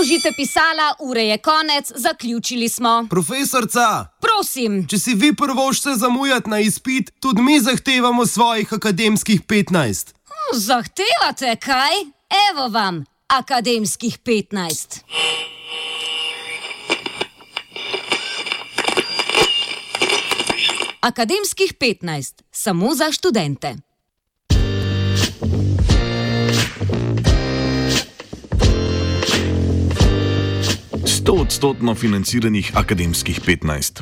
Zložite pisala, ure je konec, zaključili smo. Profesorca! Prosim. Če si vi prvošče zamujati na izpit, tudi mi zahtevamo svojih akademskih 15. Zahtevate kaj? Evo vam, akademskih 15. Akademskih 15, samo za študente. Stoodstotno financiranih akademskih 15.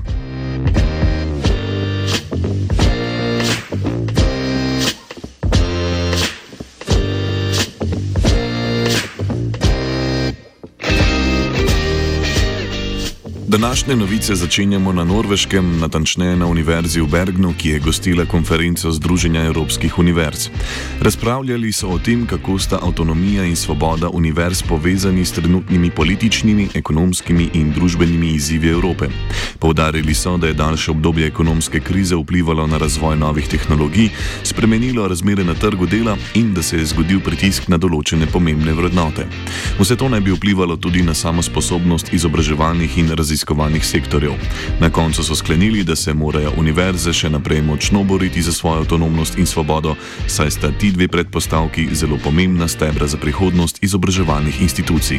Današnje novice začenjamo na Norveškem, natančneje na Univerzi v Bergenu, ki je gostila konferenco Združenja evropskih univerz. Razpravljali so o tem, kako sta avtonomija in svoboda univerz povezani s trenutnimi političnimi, ekonomskimi in družbenimi izzivi Evrope. Poudarili so, da je daljše obdobje ekonomske krize vplivalo na razvoj novih tehnologij, spremenilo razmere na trgu dela in da se je zgodil pritisk na določene pomembne vrednote. Vse to naj bi vplivalo tudi na samosposobnost izobraževalnih in raziskovanih sektorjev. Na koncu so sklenili, da se morajo univerze še naprej močno boriti za svojo avtonomnost in svobodo, saj sta ti dve predpostavki zelo pomembna stebra za prihodnost izobraževalnih institucij.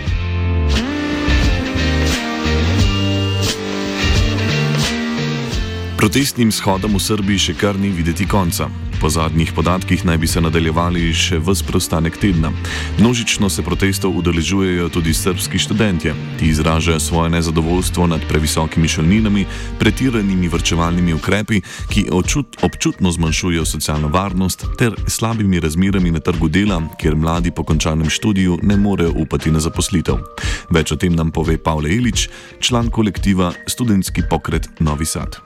Protestnim shodom v Srbiji še kar ni videti konca. Po zadnjih podatkih naj bi se nadaljevali še ves preostanek tedna. Množično se protestov udeležujejo tudi srbski študentje. Ti izražajo svoje nezadovoljstvo nad previsokimi šolninami, pretiranimi varčevalnimi ukrepi, ki občutno zmanjšujejo socialno varnost, ter slabimi razmerami na trgu dela, kjer mladi po končanem študiju ne morejo upati na zaposlitev. Več o tem nam pove Pavle Ilić, član kolektiva Studentski pokret Novi Sad.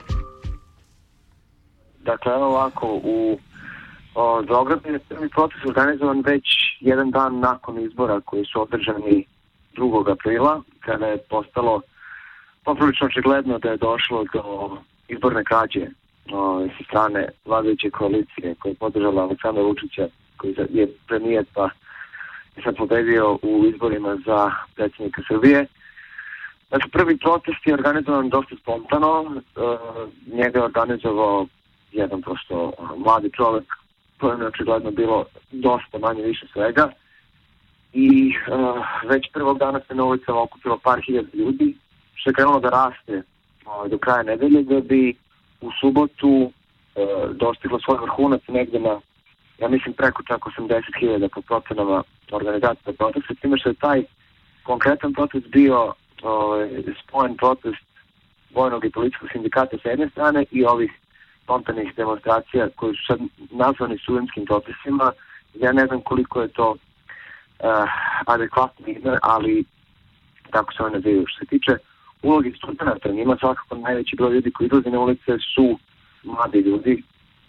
Dakle, evo ovako, u Beogradu je prvi protest organizovan već jedan dan nakon izbora koji su održani 2. aprila, kada je postalo poprilično očigledno da je došlo do izborne krađe sa strane vladajuće koalicije koja je podržala Aleksandra Vučića, koji je premijer pa je sad pobedio u izborima za predsjednika Srbije. Dakle, prvi protest je organizovan dosta spontano, njega je organizovao jedan prosto mladi čovjek, kojem je očigledno bilo dosta manje više svega. I već prvog dana se na ulicama okupilo par hiljada ljudi, što je krenulo da raste do kraja nedelje, da bi u subotu dostiglo svoj vrhunac negdje na, ja mislim, preko čak 80.000 po procenama organizacija protesta, s time što je taj konkretan protest bio spojen protest vojnog i policijskog sindikata s jedne strane i ovih spontanih demonstracija koji su sad nazvani studentskim protestima. Ja ne znam koliko je to adekvatno ime, ali tako se one nazivaju. Što se tiče ulogi studenta, njima svakako najveći broj ljudi koji izlazi na ulice su mladi ljudi,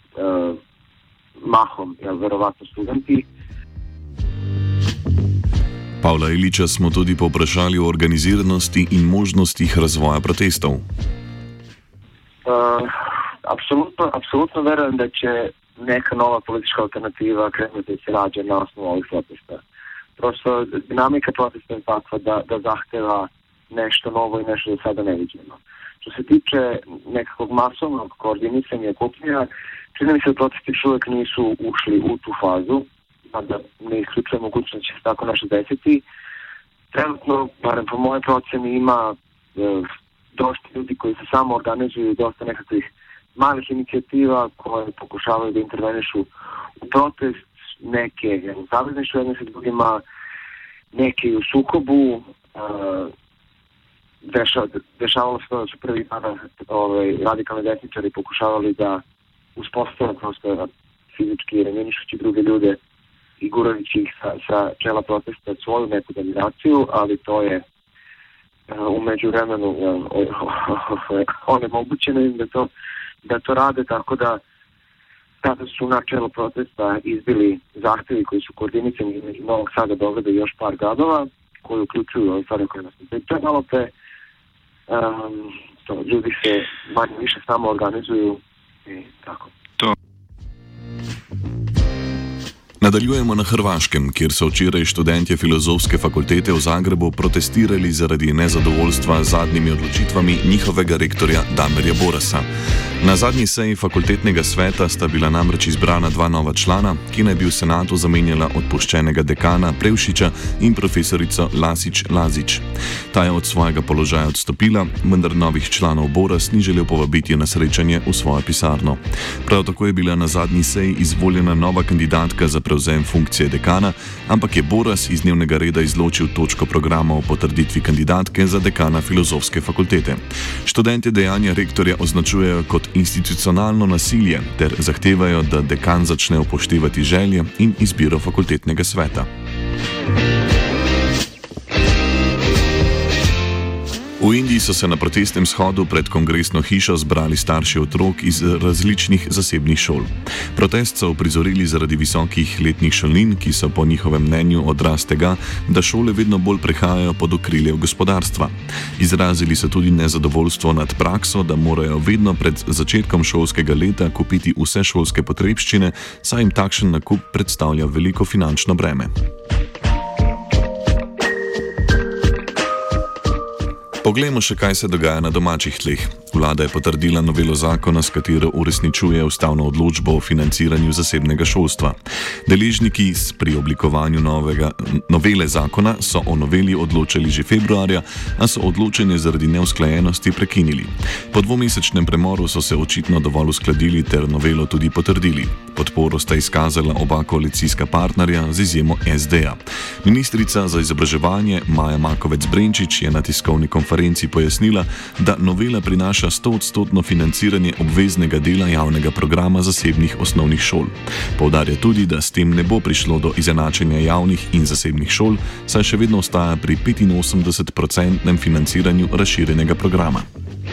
mahom, verovatno studenti. Pavla Ilića smo tudi povprašali o organiziranosti in možnostih razvoja protestov. Apsolutno verujem da će neka nova politička alternativa krenuti da se rađa na osnovu ovih protesta. Prosto dinamika protesta je takva da zahteva nešto novo i nešto do sada neviđeno. Što se tiče nekakvog masovnog koordinisanja i okupljanja, čini mi se da protesti još uvijek nisu ušli u tu fazu, da ne isključuje mogućnost da će se tako nešto desiti. Trenutno, barem po moje proceni, ima dosta ljudi koji se samo organizuju, dosta nekakvih malih inicijativa koje pokušavaju da intervenišu u protest, neke u savezništvu jedne sa drugima, neke u sukobu. Dešavalo se da su prvi dana radikalni desničari pokušavali da uspostave prosto fizički eliminišući druge ljude i gurajući ih sa čela protesta svoju neku dominaciju, ali to je u međuvremenu onemogućeno im da to rade, tako da tada su na čelo protesta izbili zahtjevi koji su koordinicani između Novog Sada, Beograda i još par gradova, koji uključuju ove stvari koje nas pričaju malo pre. Ljudi se manje više samo organizuju i tako. Na Nadaljujemo na Hrvaškem, kjer so včeraj študentje Filozofske fakultete v Zagrebu protestirali zaradi nezadovoljstva z zadnjimi odločitvami njihovega rektorja Damirja Borasa. Na zadnji seji fakultetnega sveta sta bila namreč izbrana dva nova člana, ki naj bi v senatu zamenjala odpuščenega dekana Prevšiča in profesorico Lasić-Lazić. Ta je od svojega položaja odstopila, vendar novih članov Boras ni želel povabiti na srečanje v svojo pisarno. Prav tako je bila na zadnji seji izvoljena nova kandidatka za prevzem funkcije dekana, ampak je Boras iz dnevnega reda izločil točko programa o potrditvi kandidatke za dekana Filozofske fakultete. Študentje dejanja rektorja označujejo kot institucionalno nasilje ter zahtevajo, da dekan začne upoštevati želje in izbiro fakultetnega sveta. V Indiji so se na protestnem shodu pred kongresno hišo zbrali starši otrok iz različnih zasebnih šol. Protest so uprizorili zaradi visokih letnih šolnin, ki so po njihovem mnenju odraz tega, da šole vedno bolj prehajajo pod okrilje gospodarstva. Izrazili so tudi nezadovoljstvo nad prakso, da morajo vedno pred začetkom šolskega leta kupiti vse šolske potrebščine, saj jim takšen nakup predstavlja veliko finančno breme. Poglejmo še, kaj se dogaja na domačih tleh. Vlada je potrdila novelo zakona, s katero uresničuje ustavno odločbo o financiranju zasebnega šolstva. Deležniki pri oblikovanju novele zakona so o noveli odločali že februarja, a so odločanje zaradi neusklajenosti prekinili. Po dvomesečnem premoru so se očitno dovolj uskladili ter novelo tudi potrdili. Podporo sta izkazala oba koalicijska partnerja z izjemo SD-ja. Ministrica za izobraževanje Maja Makovec-Brenčič je na tiskovni konferenci pojasnila, da novela prinaša 100% financiranje obveznega dela javnega programa zasebnih osnovnih šol. Poudarja tudi, da s tem ne bo prišlo do izenačenja javnih in zasebnih šol, saj še vedno ostaja pri 85% financiranju razširjenega programa.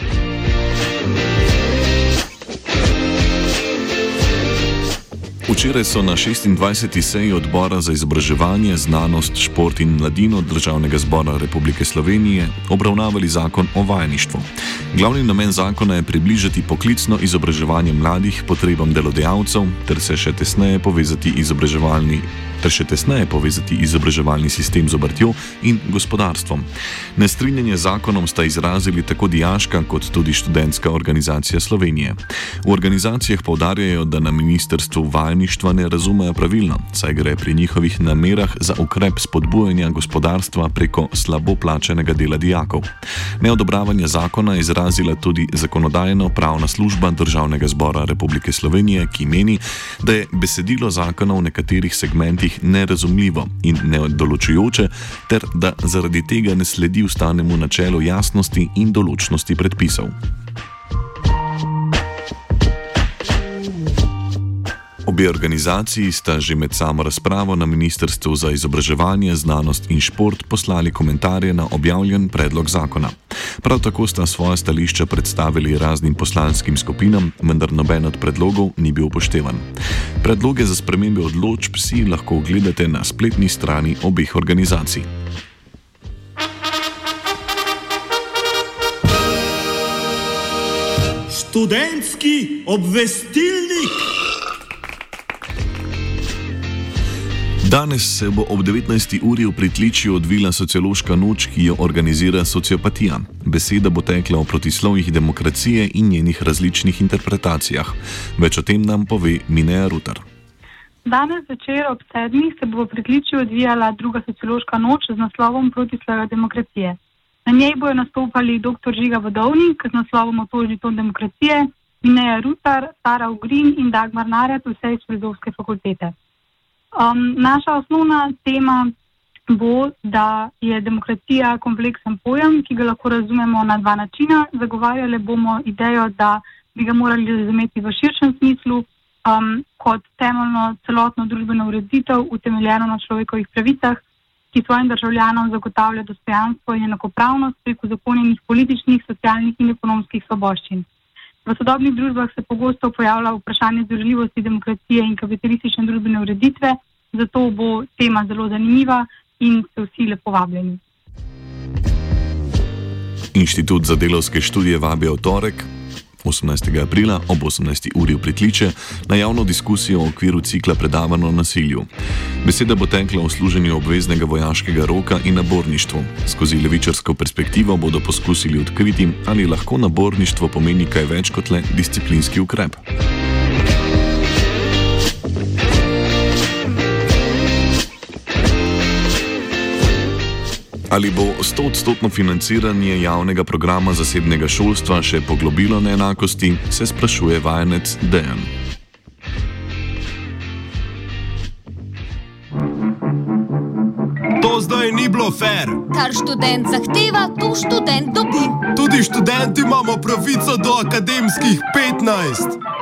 Včeraj so na 26. seji odbora za izobraževanje, znanost, šport in mladino Državnega zbora Republike Slovenije obravnavali zakon o vajeništvu. Glavni namen zakona je približati poklicno izobraževanje mladih potrebam delodajalcev ter še tesneje povezati izobraževalni sistem z obrtjo in gospodarstvom. Nestrinjanje z zakonom sta izrazili tako dijaška kot tudi študentska organizacija Slovenije. V organizacijah poudarjajo, da na ministrstvu vajeništva ne razumejo pravilno, saj gre pri njihovih namerah za ukrep spodbujanja gospodarstva preko slabo plačenega dela dijakov. Neodobravanje zakona je izrazila tudi Zakonodajno-pravna služba Državnega zbora Republike Slovenije, ki meni, da je besedilo zakona v nekaterih segmentih nerazumljivo in nedoločujoče, ter da zaradi tega ne sledi ustavnemu načelu jasnosti in določnosti predpisov. Obe organizaciji sta že med samo razpravo na Ministrstvu za izobraževanje, znanost in šport poslali komentarje na objavljen predlog zakona. Prav tako sta svoja stališča predstavili raznim poslanskim skupinam, vendar noben od predlogov ni bil upoštevan. Predloge za spremembe odločb si lahko ogledate na spletni strani obeh organizacij. Študentski obvestilnik. Danes se bo ob 19. uri v Pritličju odvila sociološka noč, ki jo organizira Sociopatija. Beseda bo tekla o protislovjih demokracije in njenih različnih interpretacijah. Več o tem nam pove Mineja Rutar. Danes večer ob 7. se bo v Pritličju odvijala druga sociološka noč z naslovom Protislovja demokracije. Na njej bojo nastopali dr. Žiga Vodovnik z naslovom Otožni ton demokracije, Mineja Rutar, Sara Ugrin in Dagmar Narjat, vse iz Filozofske fakultete. Naša osnovna tema bo, da je demokracija kompleksen pojem, ki ga lahko razumemo na dva načina. Zagovarjali bomo idejo, da bi ga morali razumeti v širšem smislu, kot temeljno celotno družbeno ureditev, utemeljeno na človekovih pravicah, ki svojim državljanom zagotavlja dostojanstvo in enakopravnost preko zakonjenih političnih, socialnih in ekonomskih svoboščin. V sodobnih družbah se pogosto pojavlja vprašanje združljivosti demokracije in kapitalistične družbene ureditve, zato bo tema zelo zanimiva in ste vsi lepo vabljeni. Inštitut za delavske študije vabi v torek, 18. aprila ob 18. uri v Pritliče na javno diskusijo v okviru cikla predavanja o nasilju. Beseda bo tekla o služenju obveznega vojaškega roka in naborništvu. Skozi levičarsko perspektivo bodo poskusili odkriti, ali lahko naborništvo pomeni kaj več kot le disciplinski ukrep. Ali bo 100% financiranje javnega programa zasebnega šolstva še poglobilo neenakosti, se sprašuje vajenec Dejan. To zdaj ni bilo fair. Kar študent zahteva, to študent dobi. Tudi študenti imamo pravico do akademskih 15.